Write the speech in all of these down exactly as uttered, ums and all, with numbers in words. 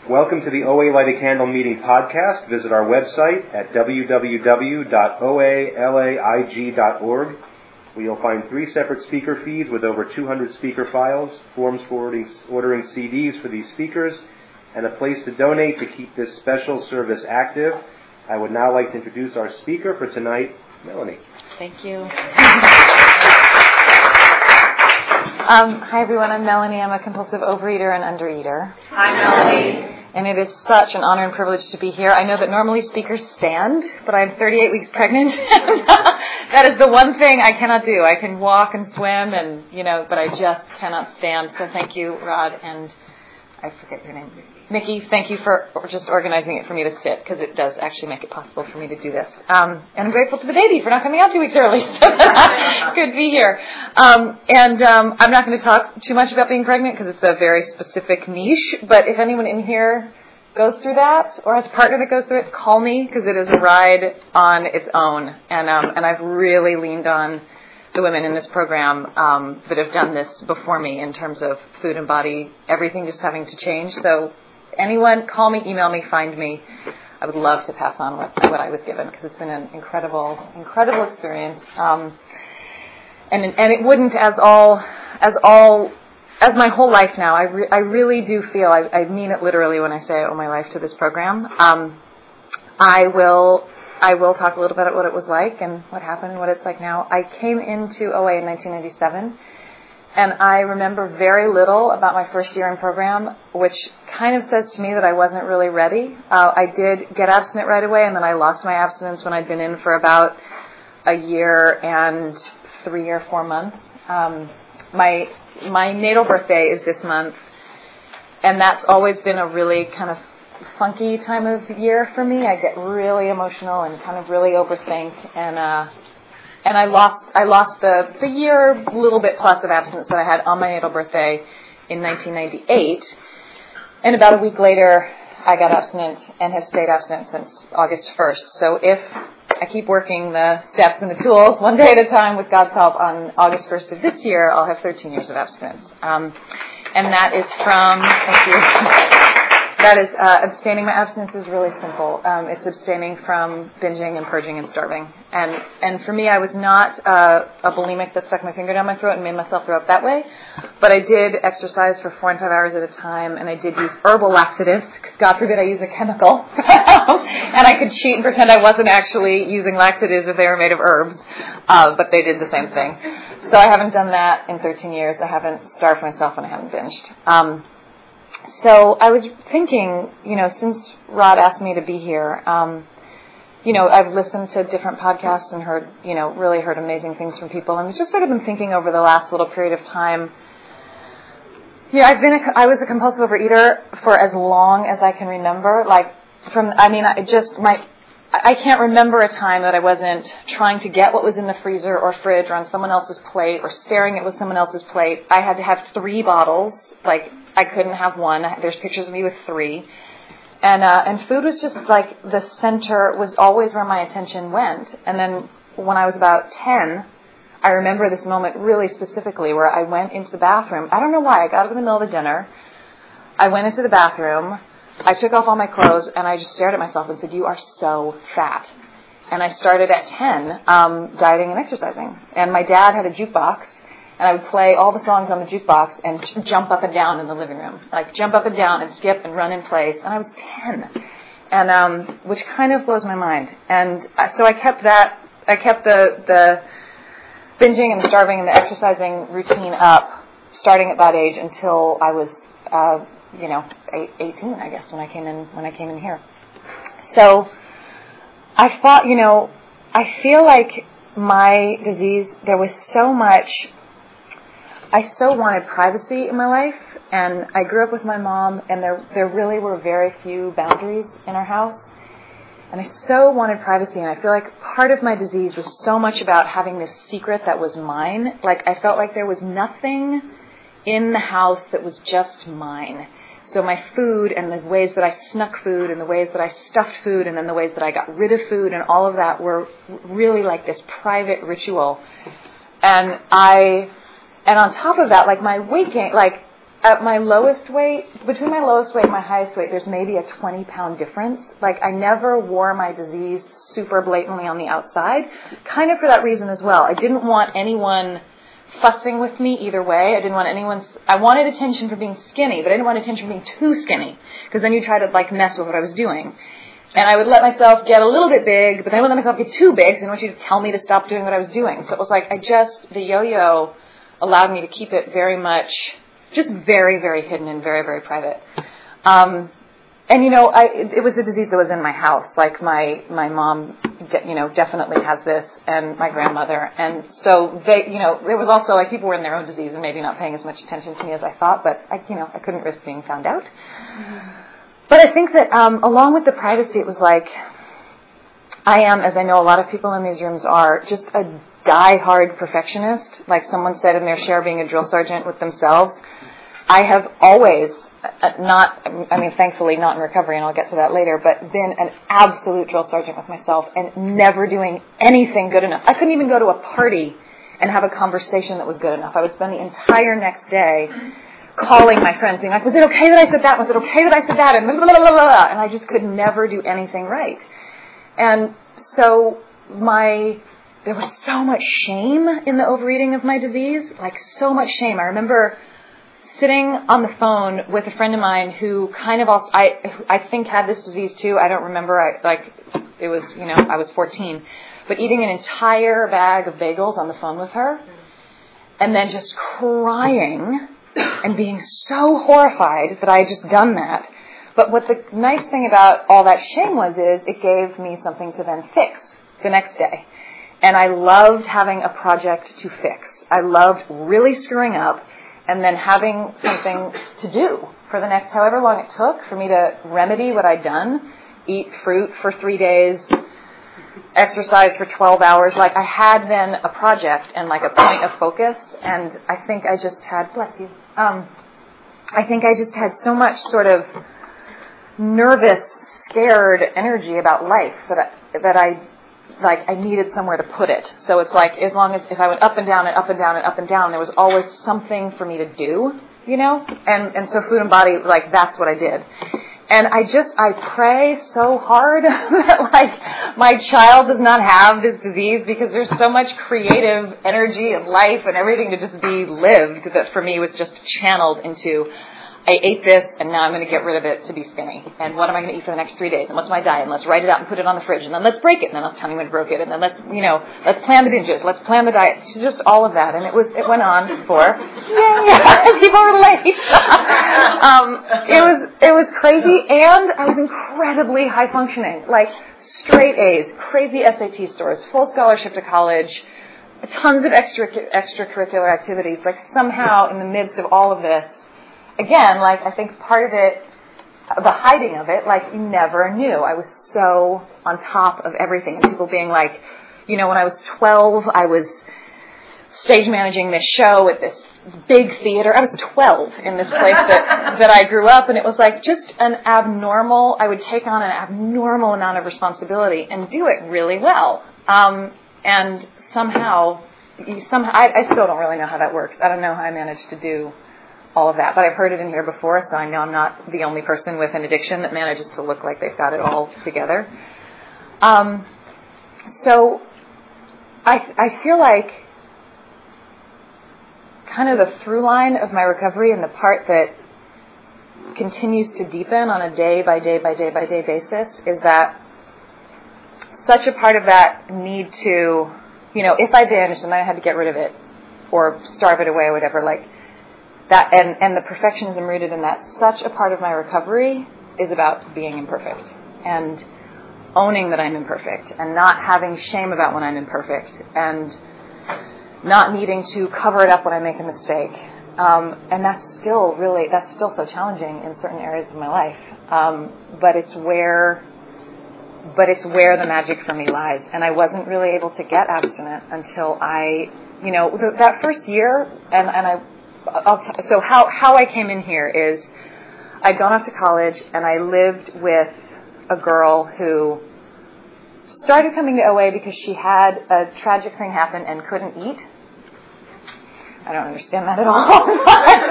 Welcome to the O A Light a Candle Meeting podcast. Visit our website at w w w dot o a laig dot org, where you'll find three separate speaker feeds with over two hundred speaker files, forms for ordering, ordering C Ds for these speakers, and a place to donate to keep this special service active. I would now like to introduce our speaker for tonight, Melanie. Thank you. Um, hi, everyone. I'm Melanie. I'm a compulsive overeater and undereater. Hi, Melanie. And it is such an honor and privilege to be here. I know that normally speakers stand, but I'm thirty-eight weeks pregnant. That is the one thing I cannot do. I can walk and swim, and you know, but I just cannot stand. So thank you, Rod, and I forget your name. Nikki, thank you for just organizing it for me to sit, because it does actually make it possible for me to do this. Um, and I'm grateful to the baby for not coming out two weeks early. So good to be here. Um, and um, I'm not going to talk too much about being pregnant, because it's a very specific niche. But if anyone in here goes through that, or has a partner that goes through it, call me, because it is a ride on its own. And um, and I've really leaned on the women in this program um, that have done this before me in terms of food and body, everything just having to change. So anyone, call me, email me, find me. I would love to pass on what, what I was given, because it's been an incredible, incredible experience. Um, and and it wouldn't, as all, as all, as my whole life now. I re- I really do feel, I, I mean it literally when I say I owe my life to this program. Um, I will, I will talk a little bit about what it was like and what happened and what it's like now. I came into O A in nineteen ninety-seven. And I remember very little about my first year in program, which kind of says to me that I wasn't really ready. Uh, I did get abstinent right away, and then I lost my abstinence when I'd been in for about a year and three or four months. Um, my my natal birthday is this month, and that's always been a really kind of funky time of year for me. I get really emotional and kind of really overthink, and uh And I lost I lost the, the year, little bit plus of abstinence that I had on my natal birthday in nineteen ninety-eight. And about a week later, I got abstinent and have stayed abstinent since August first. So if I keep working the steps and the tools one day at a time with God's help, on August first of this year, I'll have thirteen years of abstinence. Um, and that is from, thank you. That is, uh, abstaining. My abstinence is really simple. Um, it's abstaining from binging and purging and starving. And and for me, I was not uh, a bulimic that stuck my finger down my throat and made myself throw up that way. But I did exercise for four and five hours at a time, and I did use herbal laxatives, because God forbid I use a chemical. And I could cheat and pretend I wasn't actually using laxatives if they were made of herbs, uh, but they did the same thing. So I haven't done that in thirteen years. I haven't starved myself, and I haven't binged. Um, So I was thinking, you know, since Rod asked me to be here, um, you know, I've listened to different podcasts and heard, you know, really heard amazing things from people. And I've just sort of been thinking over the last little period of time. Yeah, I've been, a, I was a compulsive overeater for as long as I can remember. Like from, I mean, I just, my, I can't remember a time that I wasn't trying to get what was in the freezer or fridge or on someone else's plate or staring at what someone else's plate. I had to have three bottles. Like, I couldn't have one. There's pictures of me with three. And uh, and food was just like the center, was always where my attention went. And then when I was about ten, I remember this moment really specifically where I went into the bathroom. I don't know why. I got up in the middle of the dinner. I went into the bathroom. I took off all my clothes, and I just stared at myself and said, "You are so fat." And I started at ten, um, dieting and exercising. And my dad had a jukebox, and I would play all the songs on the jukebox and jump up and down in the living room, like jump up and down and skip and run in place. And I was ten, and um, which kind of blows my mind. And so I kept that, I kept the the binging and the starving and the exercising routine up, starting at that age until I was, uh, you know, eighteen, I guess, when I came in when I came in here. So I thought, you know, I feel like my disease, there was so much. I so wanted privacy in my life, and I grew up with my mom, and there there really were very few boundaries in our house, and I so wanted privacy, and I feel like part of my disease was so much about having this secret that was mine. Like, I felt like there was nothing in the house that was just mine. So my food and the ways that I snuck food and the ways that I stuffed food and then the ways that I got rid of food and all of that were really like this private ritual. And I... And on top of that, like my weight gain, like at my lowest weight, between my lowest weight and my highest weight, there's maybe a twenty pound difference. Like, I never wore my disease super blatantly on the outside, kind of for that reason as well. I didn't want anyone fussing with me either way. I didn't want anyone, I wanted attention for being skinny, but I didn't want attention for being too skinny, because then you try to, like, mess with what I was doing. And I would let myself get a little bit big, but then I would let myself get too big, so I didn't want you to tell me to stop doing what I was doing. So it was like, I just, the yo-yo allowed me to keep it very much, just very, very hidden and very, very private. Um, and, you know, I, it, it was a disease that was in my house. Like, my, my mom, de- you know, definitely has this, and my grandmother. And so they, you know, there was also, like, people were in their own disease and maybe not paying as much attention to me as I thought, but, I, you know, I couldn't risk being found out. Mm-hmm. But I think that um, along with the privacy, it was like, I am, as I know a lot of people in these rooms are, just a die-hard perfectionist. Like someone said in their share, being a drill sergeant with themselves. I have always, uh, not, I mean, thankfully not in recovery, and I'll get to that later, but been an absolute drill sergeant with myself and never doing anything good enough. I couldn't even go to a party and have a conversation that was good enough. I would spend the entire next day calling my friends, being like, was it okay that I said that? Was it okay that I said that? And blah, blah, blah, blah, blah. And I just could never do anything right. And so my, there was so much shame in the overeating of my disease, like so much shame. I remember sitting on the phone with a friend of mine who kind of also, I, I think had this disease too. I don't remember. I, like, it was, you know, I was fourteen, but eating an entire bag of bagels on the phone with her and then just crying and being so horrified that I had just done that. But what the nice thing about all that shame was is it gave me something to then fix the next day. And I loved having a project to fix. I loved really screwing up and then having something to do for the next however long it took for me to remedy what I'd done, eat fruit for three days, exercise for twelve hours. Like, I had then a project and like a point of focus, and I think I just had, bless you, um, I think I just had so much sort of nervous, scared energy about life that I, that I, like, I needed somewhere to put it. So it's like, as long as, if I went up and down and up and down and up and down, there was always something for me to do, you know? And, and so Food and Body, like, that's what I did. And I just, I pray so hard that, like, my child does not have this disease, because there's so much creative energy and life and everything to just be lived that for me was just channeled into, I ate this, and now I'm going to get rid of it to be skinny. And what am I going to eat for the next three days? And what's my diet? And let's write it out and put it on the fridge. And then let's break it. And then let's tell me when it broke it. And then let's, you know, let's plan the binges. Let's plan the diet. It's just all of that. And it was, it went on for, yay, people were late. um, it was, it was crazy. And I was incredibly high functioning. Like, straight A's, crazy S A T scores, full scholarship to college, tons of extra, extracurricular activities. Like, somehow in the midst of all of this, again, like, I think part of it, the hiding of it, like, you never knew. I was so on top of everything. And people being like, you know, when I was twelve, I was stage managing this show at this big theater. I was twelve in this place that, that I grew up, and it was like just an abnormal, I would take on an abnormal amount of responsibility and do it really well. Um, and somehow, somehow I, I still don't really know how that works. I don't know how I managed to do all of that, but I've heard it in here before, so I know I'm not the only person with an addiction that manages to look like they've got it all together. Um, so I, I feel like kind of the through line of my recovery, and the part that continues to deepen on a day by day by day by day basis, is that such a part of that need to, you know, if I binged and I had to get rid of it or starve it away or whatever, like, that, and, and the perfectionism rooted in that, such a part of my recovery is about being imperfect and owning that I'm imperfect and not having shame about when I'm imperfect and not needing to cover it up when I make a mistake. Um, and that's still really, that's still so challenging in certain areas of my life. Um, but it's where, but it's where the magic for me lies. And I wasn't really able to get abstinent until I, you know, th- that first year, and, and I, I'll t- so how, how I came in here is I'd gone off to college, and I lived with a girl who started coming to O A because she had a tragic thing happen and couldn't eat. I don't understand that at all.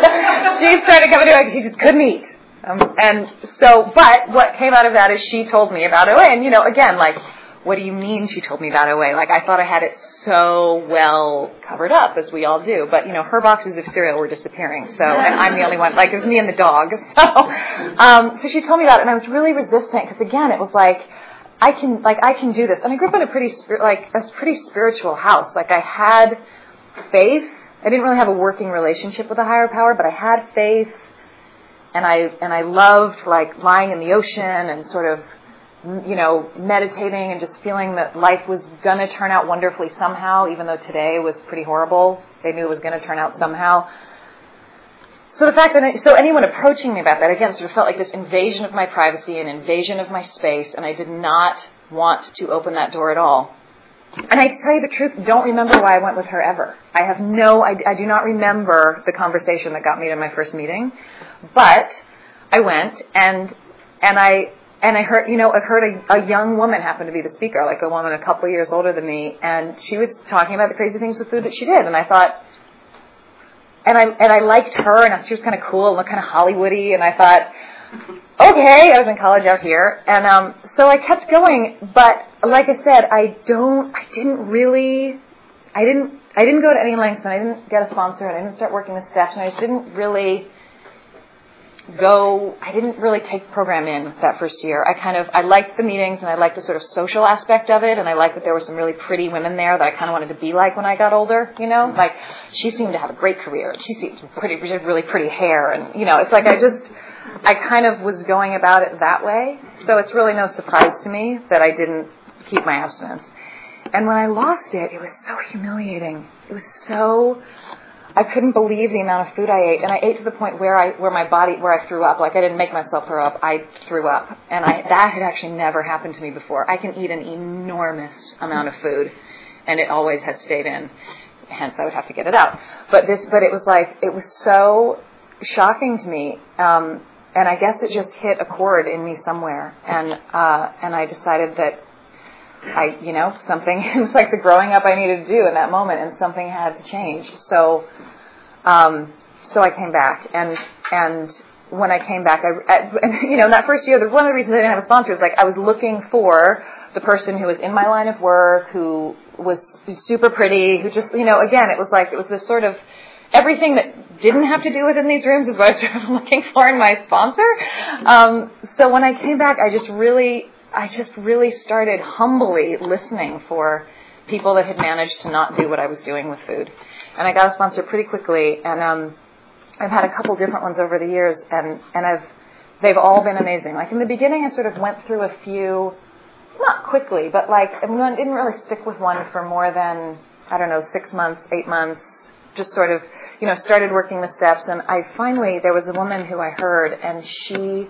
she started coming to me because she just couldn't eat. Um, and so, but what came out of that is she told me about O A. And, you know, again, like, what do you mean she told me about O A? Like, I thought I had it so well covered up, as we all do. But, you know, her boxes of cereal were disappearing. So, and I'm the only one. Like, it was me and the dog. So, um, so she told me about it, and I was really resistant because, again, it was like, I can, like, I can do this. And I grew up in a pretty, like, a pretty spiritual house. Like, I had faith. I didn't really have a working relationship with a higher power, but I had faith. And I and I loved, like, lying in the ocean and sort of, you know, meditating and just feeling that life was going to turn out wonderfully somehow, even though today was pretty horrible. They knew it was going to turn out somehow. So the fact that, I, so anyone approaching me about that, again, sort of felt like this invasion of my privacy, an invasion of my space, and I did not want to open that door at all. And I, to tell you the truth, don't remember why I went with her ever. I have no, I, I do not remember the conversation that got me to my first meeting. But I went, and and I and I heard, you know, I heard a, a young woman happen to be the speaker, like a woman a couple of years older than me, and she was talking about the crazy things with food that she did, and I thought, and I and I liked her, and she was kind of cool and looked kind of Hollywoody, and I thought, okay, I was in college out here, and um, so I kept going, but like I said, I don't, I didn't really, I didn't, I didn't go to any lengths, and I didn't get a sponsor, and I didn't start working the steps, and I just didn't really go, I didn't really take the program in that first year. I kind of, I liked the meetings and I liked the sort of social aspect of it, and I liked that there were some really pretty women there that I kind of wanted to be like when I got older, you know? Like, she seemed to have a great career, and she seemed pretty, she had really pretty hair, and, you know, it's like I just, I kind of was going about it that way. So it's really no surprise to me that I didn't keep my abstinence. And when I lost it, it was so humiliating. It was so, I couldn't believe the amount of food I ate, and I ate to the point where I, where my body, where I threw up. Like, I didn't make myself throw up, I threw up, and I that had actually never happened to me before. I can eat an enormous amount of food, and it always had stayed in. Hence, I would have to get it out. But this, but it was like, it was so shocking to me, um, and I guess it just hit a chord in me somewhere, and uh, and I decided that I, you know, something, it was like the growing up I needed to do in that moment, and something had to change. So, um, so I came back, and, and when I came back, I, I, you know, in that first year, one of the reasons I didn't have a sponsor is, like, I was looking for the person who was in my line of work, who was super pretty, who just, you know, again, it was like, it was this sort of, everything that didn't have to do within these rooms is what I was sort of looking for in my sponsor. Um, so when I came back, I just really, I just really started humbly listening for people that had managed to not do what I was doing with food. And I got a sponsor pretty quickly, and um, I've had a couple different ones over the years, and, and I've they've all been amazing. Like, in the beginning, I sort of went through a few, not quickly, but like, I didn't really stick with one for more than, I don't know, six months, eight months, just sort of, you know, started working the steps, and I finally, there was a woman who I heard, and she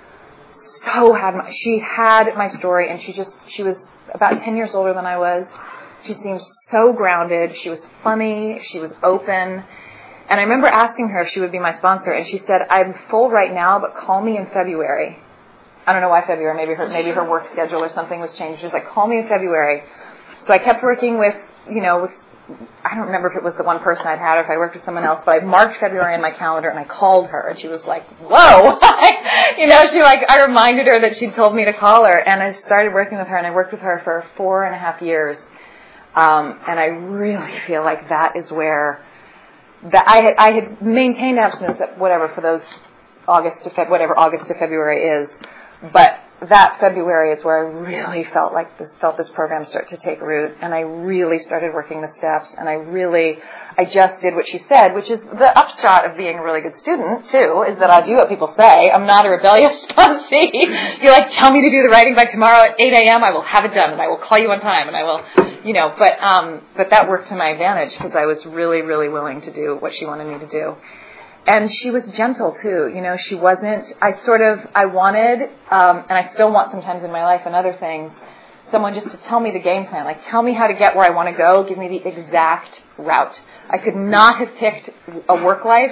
so had my, she had my story, and she just, she was about ten years older than I was. She seemed so grounded. She was funny. She was open. And I remember asking her if she would be my sponsor, and she said, I'm full right now, but call me in February. I don't know why February. Maybe her, maybe her work schedule or something was changed. She was like, call me in February. So I kept working with, you know, with, I don't remember if it was the one person I'd had or if I worked with someone else, but I marked February in my calendar, and I called her, and she was like, whoa. You know, she like, I reminded her that she'd told me to call her, and I started working with her, and I worked with her for four and a half years. Um, and I really feel like that is where, that I had, I had maintained abstinence at whatever for those August to Feb, whatever August to February is, but that February is where I really felt like this, felt this program start to take root, and I really started working the steps, and I really, I just did what she said, which is the upshot of being a really good student, too, is that I do what people say. I'm not a rebellious sponsee. You're like, tell me to do the writing by tomorrow at eight a.m., I will have it done, and I will call you on time, and I will, you know, but, um, but that worked to my advantage, because I was really, really willing to do what she wanted me to do. And she was gentle, too. You know, she wasn't, I sort of, I wanted, um, and I still want sometimes in my life and other things, someone just to tell me the game plan. Like, tell me how to get where I want to go. Give me the exact route. I could not have picked a work life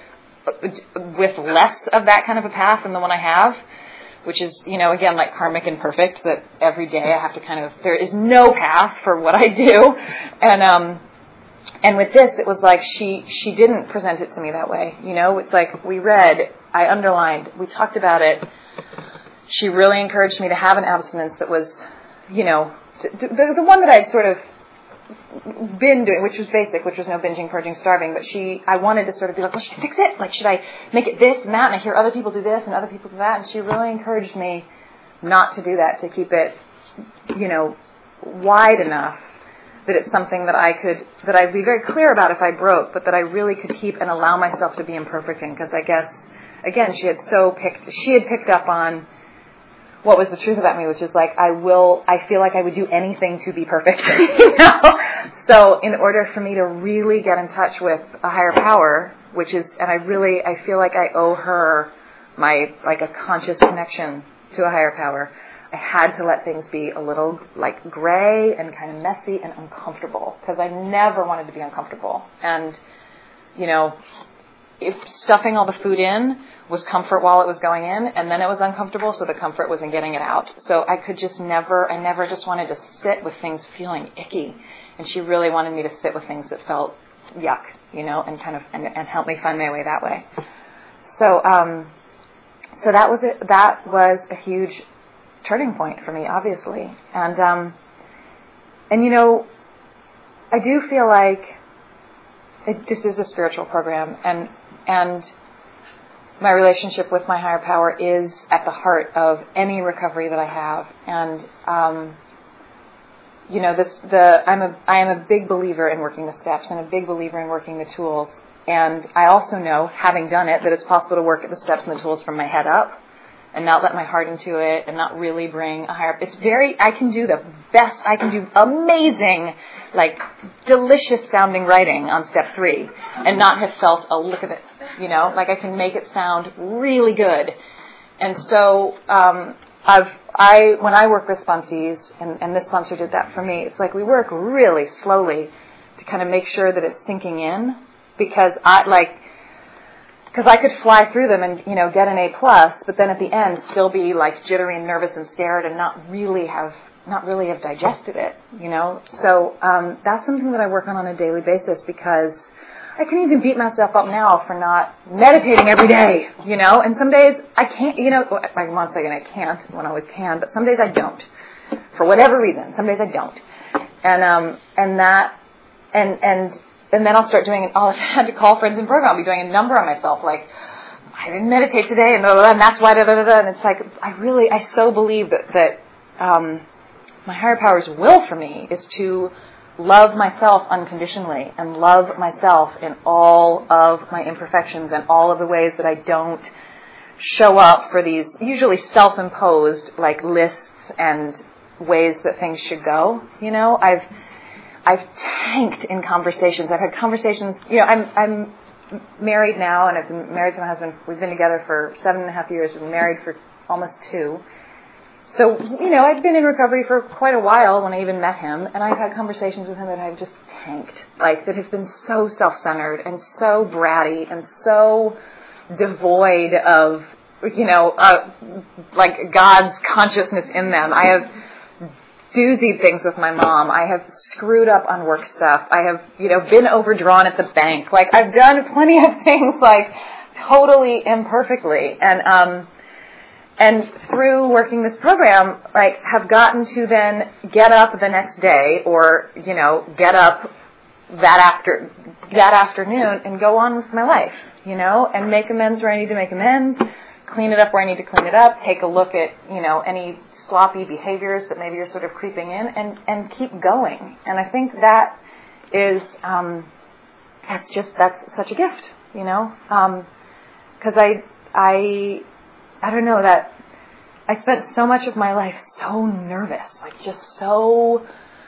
with less of that kind of a path than the one I have, which is, you know, again, like karmic and perfect, that every day I have to kind of, there is no path for what I do. And, um, and with this, it was like she, she didn't present it to me that way. You know, it's like we read, I underlined, we talked about it. She really encouraged me to have an abstinence that was, you know, the, the one that I'd sort of been doing, which was basic, which was no binging, purging, starving. But she, I wanted to sort of be like, well, should I fix it? Like, should I make it this and that? And I hear other people do this and other people do that. And she really encouraged me not to do that, to keep it, you know, wide enough that it's something that I could, that I'd be very clear about if I broke, but that I really could keep and allow myself to be imperfect in. Because I guess, again, she had so picked, she had picked up on what was the truth about me, which is like, I will, I feel like I would do anything to be perfect, you know? So in order for me to really get in touch with a higher power, which is, and I really, I feel like I owe her my, like a conscious connection to a higher power, I had to let things be a little like gray and kind of messy and uncomfortable, because I never wanted to be uncomfortable. And, you know, if stuffing all the food in was comfort while it was going in, and then it was uncomfortable, so the comfort was in getting it out. So I could just never, I never just wanted to sit with things feeling icky. And she really wanted me to sit with things that felt yuck, you know, and kind of, and, and help me find my way that way. So, um, so that was it. That was a huge turning point for me, obviously. And, um, and you know, I do feel like it, this is a spiritual program, and, and, my relationship with my higher power is at the heart of any recovery that I have. And, um, you know, this, the, I'm a, I am a big believer in working the steps and a big believer in working the tools. And I also know, having done it, that it's possible to work at the steps and the tools from my head up and not let my heart into it and not really bring a higher, it's very, I can do the best, I can do amazing, like delicious sounding writing on step three and not have felt a lick of it. You know, like I can make it sound really good. And so, um, I've, I, when I work with sponsees, and, and this sponsor did that for me, it's like we work really slowly to kind of make sure that it's sinking in, because I, like, because I could fly through them and, you know, get an A plus, but then at the end still be like jittery and nervous and scared and not really have, not really have digested it, you know. So, um, that's something that I work on on a daily basis, because I can even beat myself up now for not meditating every day, you know, and some days I can't, you know, like one second I can't, one always can, but some days I don't, for whatever reason, some days I don't. And, um, and that, and, and, and then I'll start doing, I'll have to call friends in program, I'll be doing a number on myself, like, I didn't meditate today, and blah, blah, blah, and that's why, da, da, da, da, and it's like, I really, I so believe that, that, um, my higher power's will for me is to love myself unconditionally and love myself in all of my imperfections and all of the ways that I don't show up for these usually self-imposed like lists and ways that things should go. You know, I've I've tanked in conversations. I've had conversations, you know, I'm I'm married now, and I've been married to my husband. We've been together for seven and a half years. We've been married for almost two. So, you know, I'd been in recovery for quite a while when I even met him, and I've had conversations with him that I've just tanked, like, that have been so self-centered and so bratty and so devoid of, you know, uh, like God's consciousness in them. I have doozied things with my mom. I have screwed up on work stuff. I have, you know, been overdrawn at the bank. Like, I've done plenty of things, like, totally imperfectly. And, um... And through working this program, like, have gotten to then get up the next day, or, you know, get up that after, that afternoon and go on with my life, you know, and make amends where I need to make amends, clean it up where I need to clean it up, take a look at, you know, any sloppy behaviors that maybe are sort of creeping in, and, and keep going. And I think that is, um, that's just, that's such a gift, you know, um, cause I, I, I don't know, that I spent so much of my life so nervous, like just so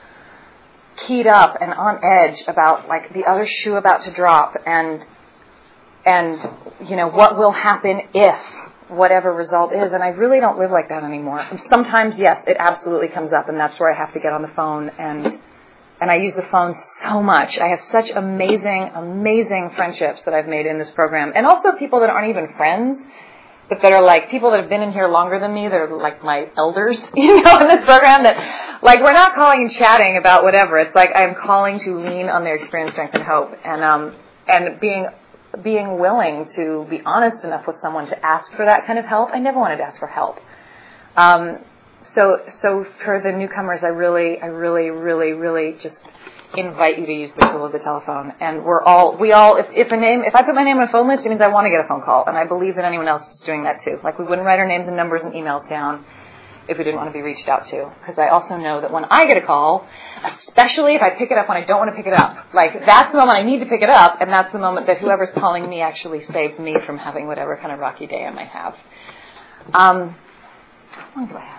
keyed up and on edge about like the other shoe about to drop, and, and, you know, what will happen if whatever result is. And I really don't live like that anymore. And sometimes, yes, it absolutely comes up, and that's where I have to get on the phone, and, and I use the phone so much. I have such amazing, amazing friendships that I've made in this program, and also people that aren't even friends, but that are like people that have been in here longer than me, that are like my elders, you know, in this program, that like we're not calling and chatting about whatever. It's like I'm calling to lean on their experience, strength, and hope, and um, and being being willing to be honest enough with someone to ask for that kind of help. I never wanted to ask for help. Um, so so for the newcomers, I really, I really, really, really just invite you to use the tool of the telephone. And we're all, we all, if, if a name, if I put my name on a phone list, it means I want to get a phone call. And I believe that anyone else is doing that too. Like we wouldn't write our names and numbers and emails down if we didn't want to be reached out to. Because I also know that when I get a call, especially if I pick it up when I don't want to pick it up, like that's the moment I need to pick it up, and that's the moment that whoever's calling me actually saves me from having whatever kind of rocky day I might have. Um, how long do I have?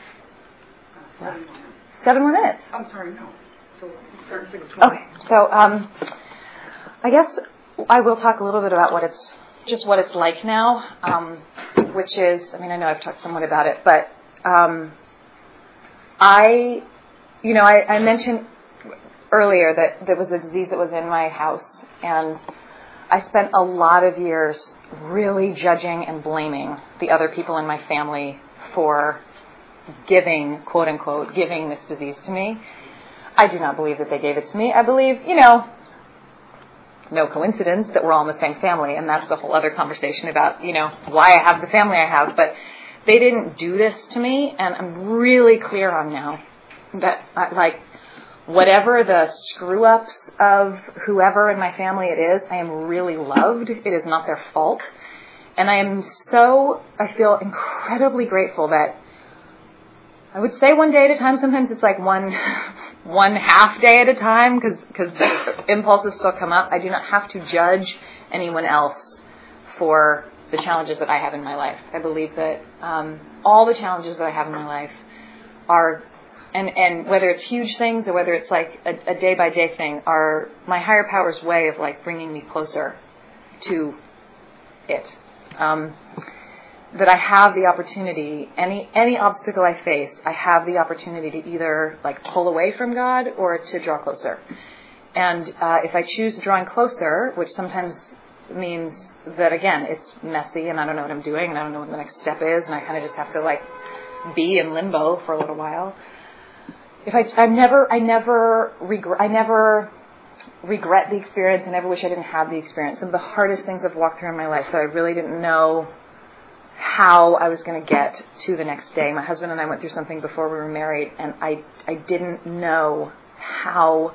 Seven, Seven more minutes. I'm sorry, no. So, okay, so um, I guess I will talk a little bit about what it's, just what it's like now, um, which is, I mean, I know I've talked somewhat about it, but um, I, you know, I, I mentioned earlier that there was a disease that was in my house, and I spent a lot of years really judging and blaming the other people in my family for giving, quote unquote, giving this disease to me. I do not believe that they gave it to me. I believe, you know, no coincidence that we're all in the same family, and that's a whole other conversation about, you know, why I have the family I have, but they didn't do this to me, and I'm really clear on now that, like, whatever the screw-ups of whoever in my family it is, I am really loved. It is not their fault. And I am so, I feel incredibly grateful that I would say one day at a time. Sometimes it's like one one half day at a time because because impulses still come up. I do not have to judge anyone else for the challenges that I have in my life. I believe that um, all the challenges that I have in my life are, and, and whether it's huge things or whether it's like a, a day-by-day thing, are my higher power's way of like bringing me closer to it. Um, that I have the opportunity, any any obstacle I face, I have the opportunity to either like pull away from God or to draw closer. And uh, if I choose drawing closer, which sometimes means that, again, it's messy and I don't know what I'm doing and I don't know what the next step is and I kind of just have to like be in limbo for a little while. If I, I never, I never regret, I never regret the experience. I never wish I didn't have the experience. Some of the hardest things I've walked through in my life that I really didn't know how I was going to get to the next day. My husband and I went through something before we were married, and I, I didn't know how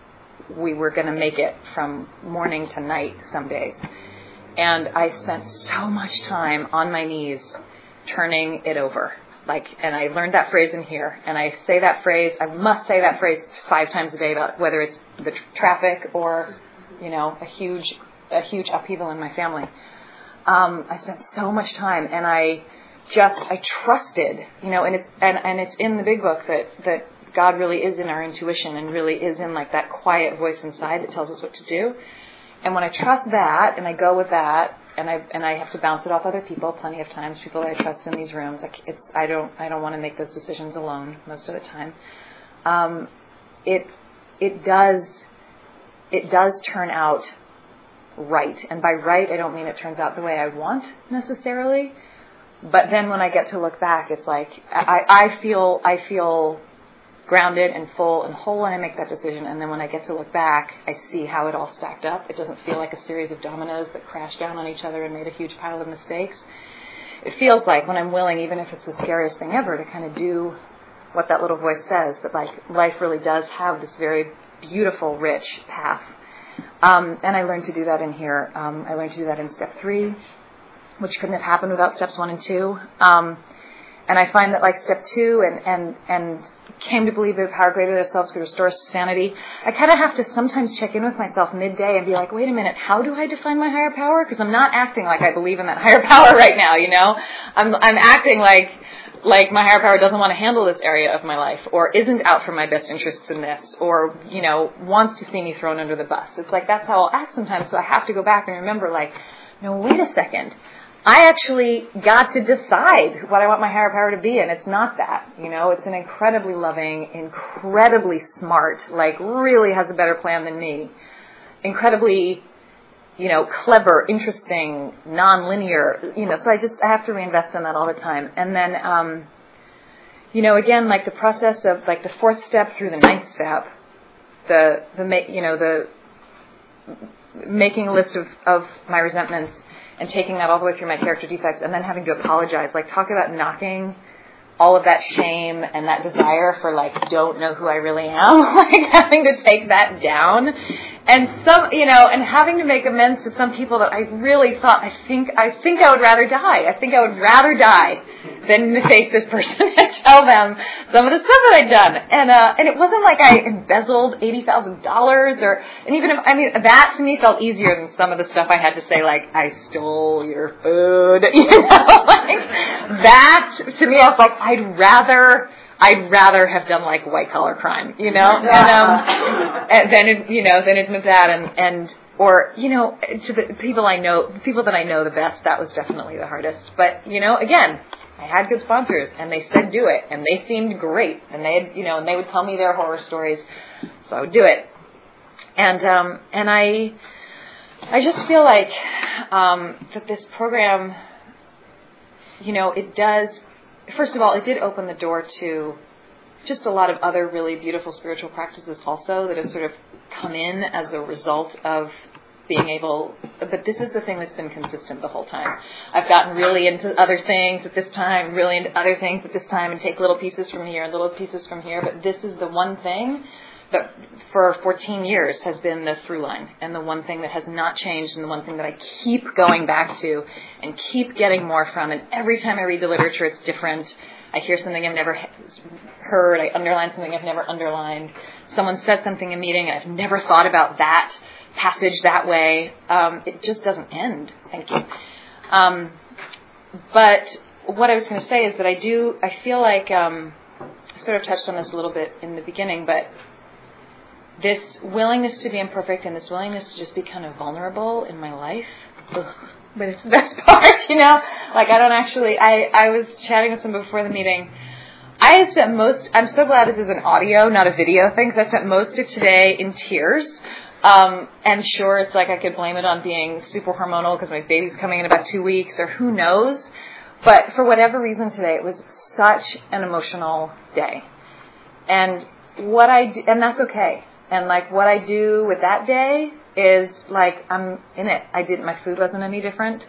we were going to make it from morning to night some days. And I spent so much time on my knees turning it over. Like, and I learned that phrase in here, and I say that phrase, I must say that phrase five times a day, about whether it's the tr- traffic or, you know, a huge, a huge upheaval in my family. Um, I spent so much time, and I just, I trusted, you know, and it's, and, and it's in the big book that, that God really is in our intuition and really is in like that quiet voice inside that tells us what to do. And when I trust that, and I go with that, and I, and I have to bounce it off other people plenty of times, people that I trust in these rooms, like it's, I don't, I don't want to make those decisions alone most of the time. Um, it, it does, it does turn out right. And by right, I don't mean it turns out the way I want necessarily. But then when I get to look back, it's like I, I feel I feel grounded and full and whole when I make that decision. And then when I get to look back, I see how it all stacked up. It doesn't feel like a series of dominoes that crashed down on each other and made a huge pile of mistakes. It feels like when I'm willing, even if it's the scariest thing ever, to kind of do what that little voice says, that like life really does have this very beautiful, rich path. Um, and I learned to do that in here. Um, I learned to do that in step three, which couldn't have happened without steps one and two. Um, and I find that like step two and, and, and came to believe that the power greater than ourselves could restore us to sanity. I kind of have to sometimes check in with myself midday and be like, wait a minute, how do I define my higher power? Because I'm not acting like I believe in that higher power right now, you know? I'm, I'm acting like, like my higher power doesn't want to handle this area of my life, or isn't out for my best interests in this, or, you know, wants to see me thrown under the bus. It's like that's how I'll act sometimes, so I have to go back and remember, like, no, wait a second. I actually got to decide what I want my higher power to be, and it's not that, you know. It's an incredibly loving, incredibly smart, like really has a better plan than me, incredibly, you know, clever, interesting, non-linear, you know, so I just, I have to reinvest in that all the time. And then, um, you know, again, like the process of like the fourth step through the ninth step, the, the you know, the making a list of, of my resentments and taking that all the way through my character defects and then having to apologize. Like, talk about knocking all of that shame and that desire for, like, don't know who I really am, like having to take that down. And some, you know, and having to make amends to some people that I really thought, I think, I think I would rather die. I think I would rather die than face this person and tell them some of the stuff that I'd done. And, uh, and it wasn't like I embezzled eighty thousand dollars or, and even if, I mean, that to me felt easier than some of the stuff I had to say, like, I stole your food, you know, like, that to me, I was like, I'd rather, I'd rather have done like white collar crime, you know, and, um, and then, it, you know, then admit that and, and, or, you know, to the people I know, the people that I know the best, that was definitely the hardest. But, you know, again, I had good sponsors and they said do it and they seemed great and they had, you know, and they would tell me their horror stories. So I would do it. And, um, and I, I just feel like, um, that this program, you know, it does, first of all, it did open the door to just a lot of other really beautiful spiritual practices also that have sort of come in as a result of being able, but this is the thing that's been consistent the whole time. I've gotten really into other things at this time, really into other things at this time, and take little pieces from here and little pieces from here, but this is the one thing that for fourteen years has been the through line, and the one thing that has not changed, and the one thing that I keep going back to and keep getting more from. And every time I read the literature, it's different. I hear something I've never heard. I underline something I've never underlined. Someone said something in a meeting, and I've never thought about that passage that way. Um, it just doesn't end. Thank you. Um, but what I was going to say is that I do, I feel like, um, I sort of touched on this a little bit in the beginning, but this willingness to be imperfect and this willingness to just be kind of vulnerable in my life, ugh, but it's the best part, you know? Like, I don't actually, I, I was chatting with someone before the meeting. I spent most, I'm so glad this is an audio, not a video thing, because I spent most of today in tears. Um, and sure, it's like I could blame it on being super hormonal because my baby's coming in about two weeks or who knows. But for whatever reason today, it was such an emotional day. And what I do, and that's okay. And like what I do with that day is like I'm in it. I didn't. My food wasn't any different.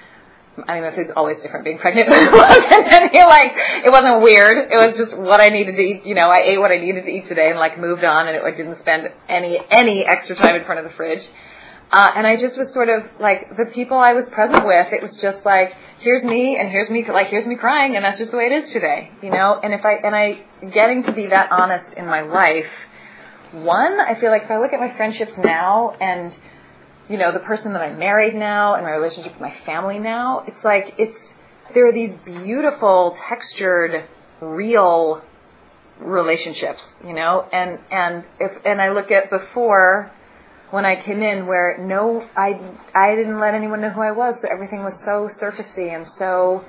I mean, my food's always different being pregnant. And like it wasn't weird. It was just what I needed to eat. You know, I ate what I needed to eat today and like moved on, and it, I didn't spend any any extra time in front of the fridge. Uh, and I just was sort of like the people I was present with. It was just like here's me and here's me like here's me crying, and that's just the way it is today. You know, and if I and I getting to be that honest in my life. One, I feel like if I look at my friendships now and, you know, the person that I'm married now and my relationship with my family now, it's like, it's, there are these beautiful, textured, real relationships, you know, and, and if, and I look at before when I came in where no, I, I didn't let anyone know who I was, so everything was so surfacey and so,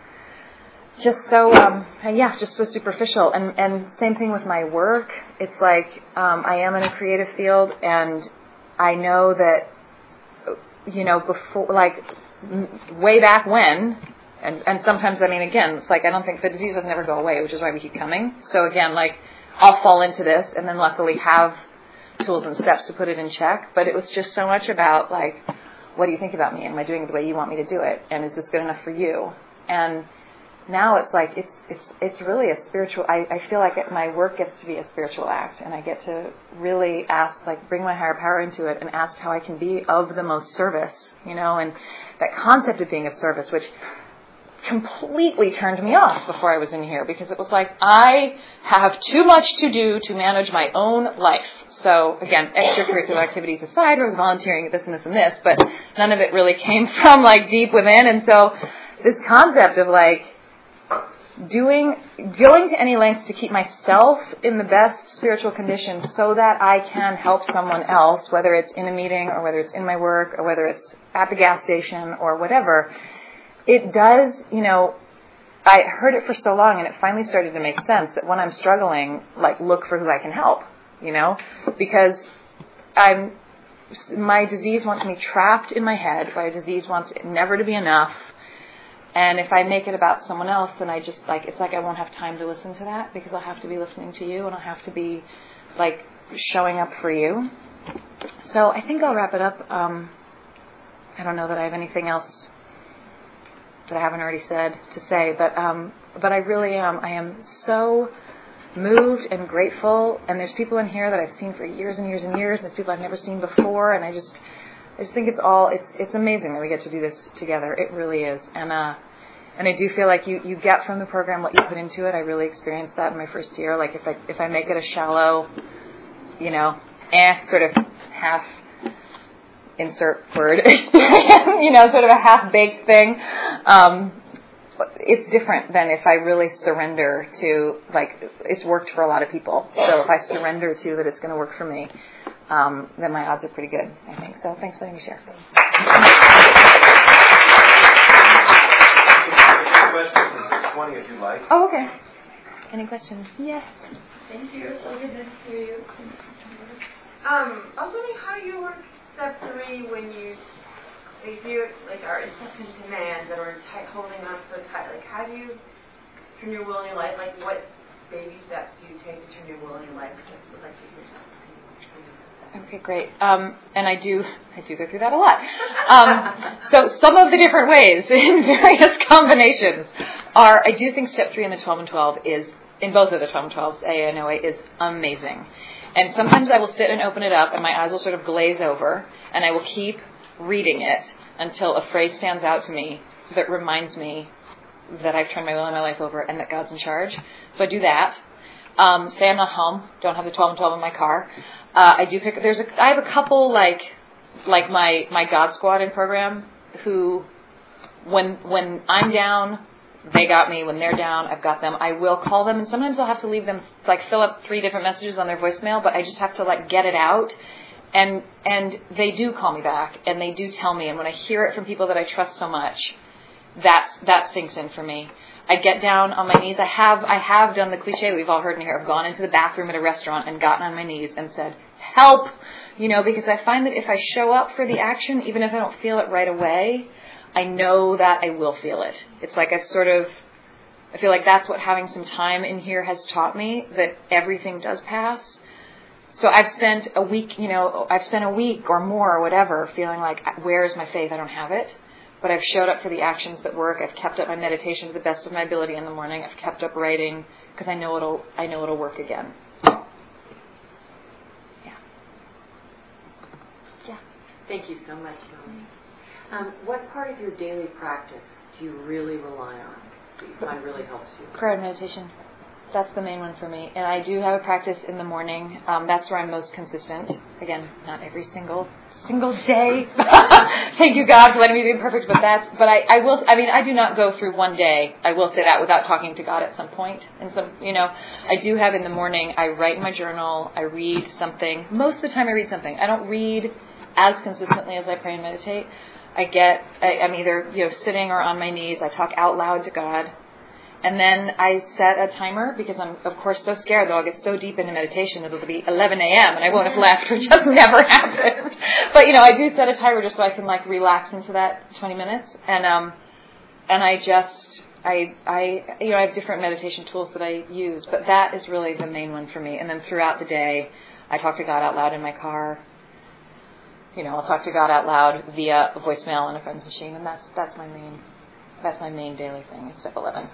just so, um, yeah, just so superficial. And, and same thing with my work. It's like, um, I am in a creative field and I know that, you know, before, like, way back when, and, and sometimes, I mean, again, it's like, I don't think the disease doesn't ever go away, which is why we keep coming. So again, like, I'll fall into this and then luckily have tools and steps to put it in check. But it was just so much about, like, what do you think about me? Am I doing it the way you want me to do it? And is this good enough for you? And now it's like, it's it's it's really a spiritual, I, I feel like it, my work gets to be a spiritual act, and I get to really ask, like, bring my higher power into it and ask how I can be of the most service, you know, and that concept of being of service, which completely turned me off before I was in here, because it was like, I have too much to do to manage my own life. So, again, extracurricular activities aside, I was volunteering at this and this and this, but none of it really came from, like, deep within, and so this concept of, like, doing, going to any lengths to keep myself in the best spiritual condition so that I can help someone else, whether it's in a meeting or whether it's in my work or whether it's at the gas station or whatever. It does, you know, I heard it for so long and it finally started to make sense that when I'm struggling, like, look for who I can help, you know, because I'm, my disease wants me trapped in my head. My disease wants it never to be enough. And if I make it about someone else, then I just, like, it's like I won't have time to listen to that because I'll have to be listening to you and I'll have to be, like, showing up for you. So I think I'll wrap it up. Um, I don't know that I have anything else that I haven't already said to say, but um, but I really am. I am so moved and grateful. And there's people in here that I've seen for years and years and years. There's people I've never seen before, and I just, I just think it's all. It's it's amazing that we get to do this together. It really is. And uh, and I do feel like you, you get from the program what you put into it. I really experienced that in my first year. Like if I if I make it a shallow, you know, eh, sort of half. Insert word experience, you know, sort of a half-baked thing. Um, it's different than if I really surrender to, like, it's worked for a lot of people. So if I surrender to that it's going to work for me, um, then my odds are pretty good, I think. So thanks for letting me share. Questions to six twenty if you like. Oh, okay. Any questions? Yes. Thank you. So good to hear you. Um, I was wondering how you work step three when you, if you like are accepting demands that are tight, holding on so tight. Like, how do you turn your will in your life? Like, what baby steps do you take to turn your will in your life? Just would like to hear something. Okay, great. Um, and I do, I do go through that a lot. Um, so some of the different ways in various combinations are. I do think step three in the twelve and twelve is in both of the twelve and twelves, A A and O A, is amazing. And sometimes I will sit and open it up and my eyes will sort of glaze over and I will keep reading it until a phrase stands out to me that reminds me that I've turned my will and my life over and that God's in charge. So I do that. Um, say I'm not home, don't have the twelve and twelve in my car. Uh, I do pick, there's a, I have a couple like, like my, my God Squad in program who, when, when I'm down, they got me. When they're down, I've got them. I will call them, and sometimes I'll have to leave them, like, fill up three different messages on their voicemail, but I just have to, like, get it out. And and they do call me back, and they do tell me. And when I hear it from people that I trust so much, that's, that sinks in for me. I get down on my knees. I have I have done the cliche we've all heard in here. I've gone into the bathroom at a restaurant and gotten on my knees and said, help, you know, because I find that if I show up for the action, even if I don't feel it right away, I know that I will feel it. It's like I sort of, I feel like that's what having some time in here has taught me, that everything does pass. So I've spent a week, you know, I've spent a week or more or whatever feeling like, where is my faith? I don't have it. But I've showed up for the actions that work. I've kept up my meditation to the best of my ability in the morning. I've kept up writing because I know it'll, I know it'll work again. Yeah. Yeah. Thank you so much, Melanie. Um, what part of your daily practice do you really rely on that you find really helps you? Prayer and meditation. That's the main one for me. And I do have a practice in the morning. Um, that's where I'm most consistent. Again, not every single single day. Thank you, God, for letting me be perfect. But that's. But I, I will. I mean, I do not go through one day. I will say that without talking to God at some point. And some, you know, I do have in the morning. I write in my journal. I read something. Most of the time, I read something. I don't read as consistently as I pray and meditate. I get, I, I'm either, you know, sitting or on my knees. I talk out loud to God. And then I set a timer because I'm, of course, so scared that I'll get so deep into meditation that it'll be eleven a.m. and I won't have left, which has never happened. But, you know, I do set a timer just so I can, like, relax into that twenty minutes. And, um, and I just, I, I, you know, I have different meditation tools that I use, but that is really the main one for me. And then throughout the day, I talk to God out loud in my car. You know, I'll talk to God out loud via a voicemail on a friend's machine, and that's that's my main that's my main daily thing. Is step eleven.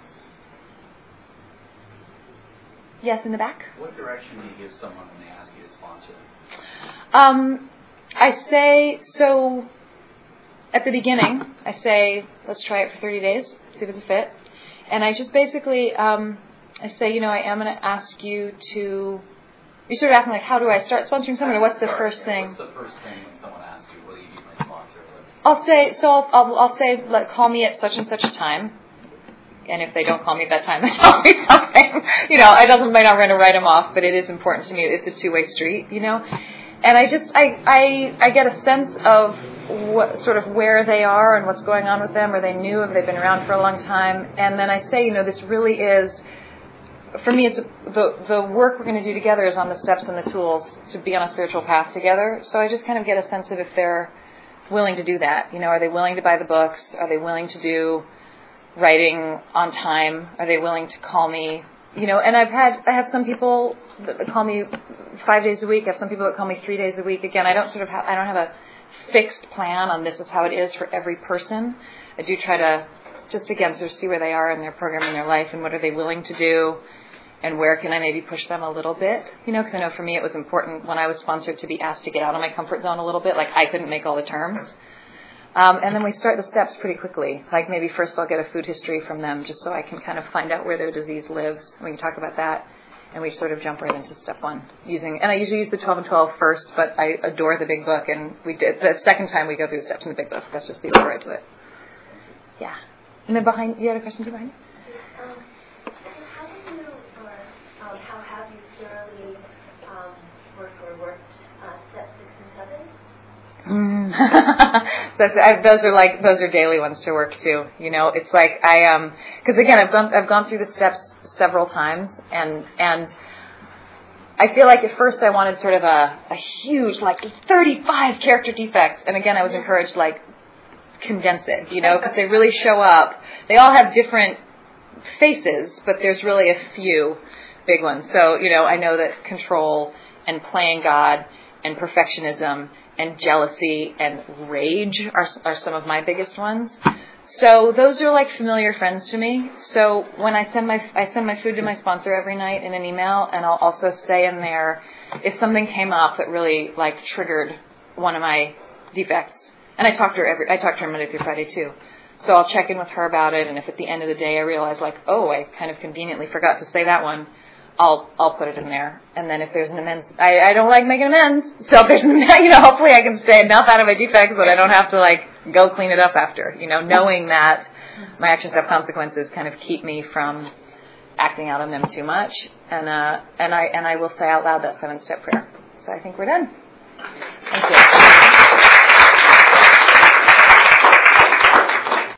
Yes, in the back. What direction do you give someone when they ask you to sponsor them? Um, I say so. At the beginning, I say, let's try it for thirty days, see if it's a fit, and I just basically um, I say, you know, I am going to ask you to. You sort of asking, like, how do I start sponsoring someone, or what's the Sorry, first yeah, thing? What's the first thing when someone asks you, will you be my sponsor? I'll say, so I'll, I'll, I'll say, like, call me at such and such a time. And if they don't call me at that time, then tell me something. You know, I doesn't, might not going to write them off, but it is important to me. It's a two-way street, you know. And I just, I, I, I get a sense of what, sort of where they are and what's going on with them, or they knew if they've been around for a long time. And then I say, you know, this really is, for me, it's the the work we're going to do together is on the steps and the tools to be on a spiritual path together. So I just kind of get a sense of if they're willing to do that. You know, are they willing to buy the books? Are they willing to do writing on time? Are they willing to call me? You know, and I've had, I have some people that call me five days a week. I have some people that call me three days a week. Again, I don't sort of have, I don't have a fixed plan on this is how it is for every person. I do try to just, again, sort of see where they are in their program, in their life, and what are they willing to do, and where can I maybe push them a little bit, you know, because I know for me it was important when I was sponsored to be asked to get out of my comfort zone a little bit. Like, I couldn't make all the terms. Um, and then we start the steps pretty quickly. Like, maybe first I'll get a food history from them just so I can kind of find out where their disease lives. We can talk about that. And we sort of jump right into step one. Using, and I usually use the twelve and twelve first, but I adore the big book. And we did, the second time we go through the steps in the big book. That's just the order I do it. Yeah. And then behind, you had a question too behind? Um, how do you, or um, how have you thoroughly um, worked or worked uh, steps six and seven? Mm. so I, those are like those are daily ones to work too. You know, it's like I um because again I've gone I've gone through the steps several times, and and I feel like at first I wanted sort of a a huge like thirty-five character defects, and again I was encouraged like condense it, you know, because they really show up. They all have different faces, but there's really a few big ones. So you know I know that control and playing God and perfectionism and jealousy and rage are are some of my biggest ones. So those are like familiar friends to me. So when I send my I send my food to my sponsor every night in an email, and I'll also say in there if something came up that really like triggered one of my defects. And I talk to her every I talk to her Monday through Friday too. So I'll check in with her about it, and if at the end of the day I realize like, oh, I kind of conveniently forgot to say that one, I'll I'll put it in there. And then if there's an amends, I, I don't like making amends. So if there's an, you know, hopefully I can say enough out of my defects that I don't have to like go clean it up after. You know, knowing that my actions have consequences kind of keep me from acting out on them too much. And uh and I and I will say out loud that seven step prayer. So I think we're done. Thank you.